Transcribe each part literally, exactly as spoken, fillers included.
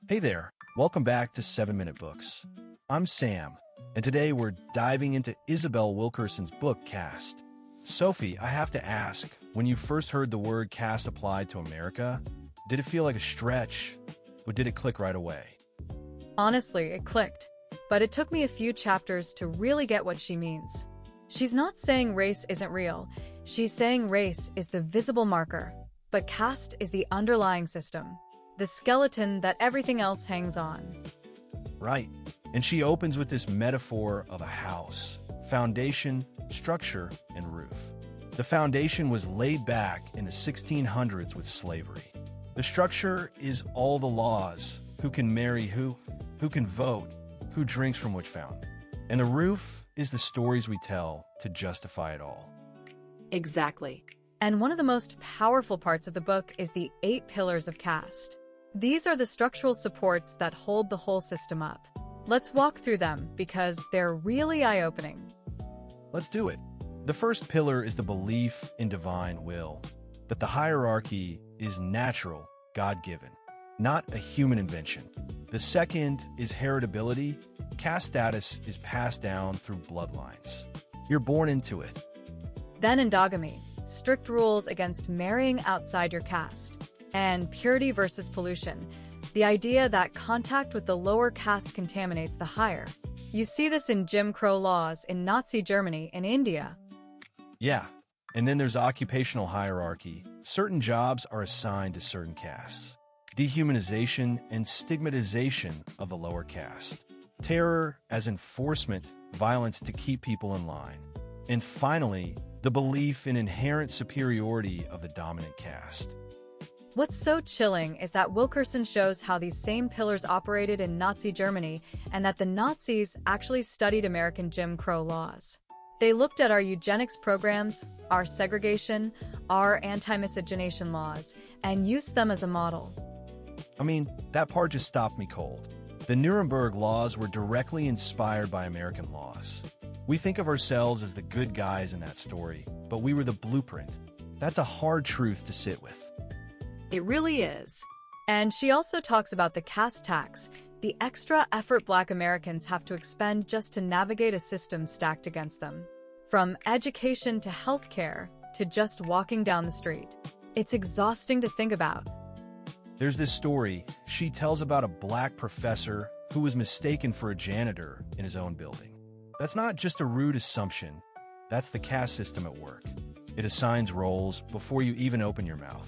Hey there, welcome back to seven minute Books. I'm Sam, and today we're diving into Isabel Wilkerson's book, Caste. Sophie, I have to ask, when you first heard the word caste applied to America, did it feel like a stretch, or did it click right away? Honestly, it clicked, but it took me a few chapters to really get what she means. She's not saying race isn't real, she's saying race is the visible marker, but caste is the underlying system, the skeleton that everything else hangs on. Right, and she opens with this metaphor of a house, foundation, structure, and roof. The foundation was laid back in the sixteen hundreds with slavery. The structure is all the laws, who can marry who, who can vote, who drinks from which fountain. And the roof is the stories we tell to justify it all. Exactly. And one of the most powerful parts of the book is the eight pillars of caste. These are the structural supports that hold the whole system up. Let's walk through them because they're really eye-opening. Let's do it. The first pillar is the belief in divine will, that the hierarchy is natural, God-given, not a human invention. The second is heritability. Caste status is passed down through bloodlines. You're born into it. Then endogamy, strict rules against marrying outside your caste. And purity versus pollution, the idea that contact with the lower caste contaminates the higher. You see this in Jim Crow laws in Nazi Germany and India. Yeah, and then there's occupational hierarchy. Certain jobs are assigned to certain castes. Dehumanization and stigmatization of the lower caste. Terror as enforcement, violence to keep people in line. And finally, the belief in inherent superiority of the dominant caste. What's so chilling is that Wilkerson shows how these same pillars operated in Nazi Germany and that the Nazis actually studied American Jim Crow laws. They looked at our eugenics programs, our segregation, our anti-miscegenation laws, and used them as a model. I mean, that part just stopped me cold. The Nuremberg laws were directly inspired by American laws. We think of ourselves as the good guys in that story, but we were the blueprint. That's a hard truth to sit with. It really is. And she also talks about the caste tax, the extra effort Black Americans have to expend just to navigate a system stacked against them. From education to healthcare to just walking down the street. It's exhausting to think about. There's this story she tells about a Black professor who was mistaken for a janitor in his own building. That's not just a rude assumption. That's the caste system at work. It assigns roles before you even open your mouth.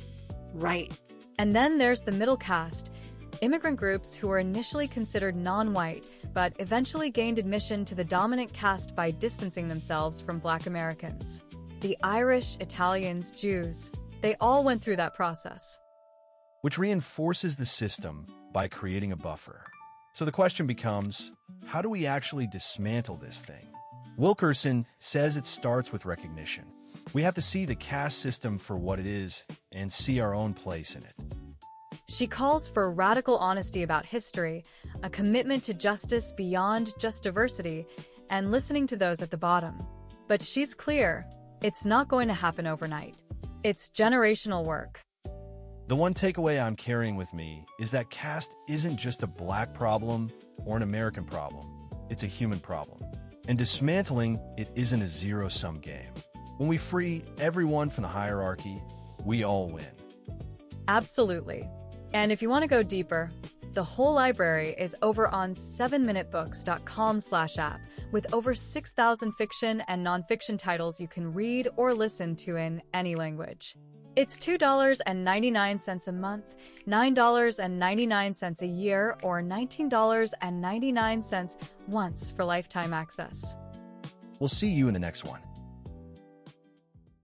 Right. And then there's the middle caste, immigrant groups who were initially considered non-white, but eventually gained admission to the dominant caste by distancing themselves from Black Americans. The Irish, Italians, Jews, they all went through that process. Which reinforces the system by creating a buffer. So the question becomes, how do we actually dismantle this thing? Wilkerson says it starts with recognition. We have to see the caste system for what it is and see our own place in it. She calls for radical honesty about history, a commitment to justice beyond just diversity, and listening to those at the bottom. But she's clear, it's not going to happen overnight. It's generational work. The one takeaway I'm carrying with me is that caste isn't just a Black problem or an American problem. It's a human problem. And dismantling it isn't a zero-sum game. When we free everyone from the hierarchy, we all win. Absolutely. And if you want to go deeper, the whole library is over on seven minute books dot com slash app with over six thousand fiction and nonfiction titles you can read or listen to in any language. It's two dollars and ninety-nine cents a month, nine dollars and ninety-nine cents a year, or nineteen dollars and ninety-nine cents once for lifetime access. We'll see you in the next one.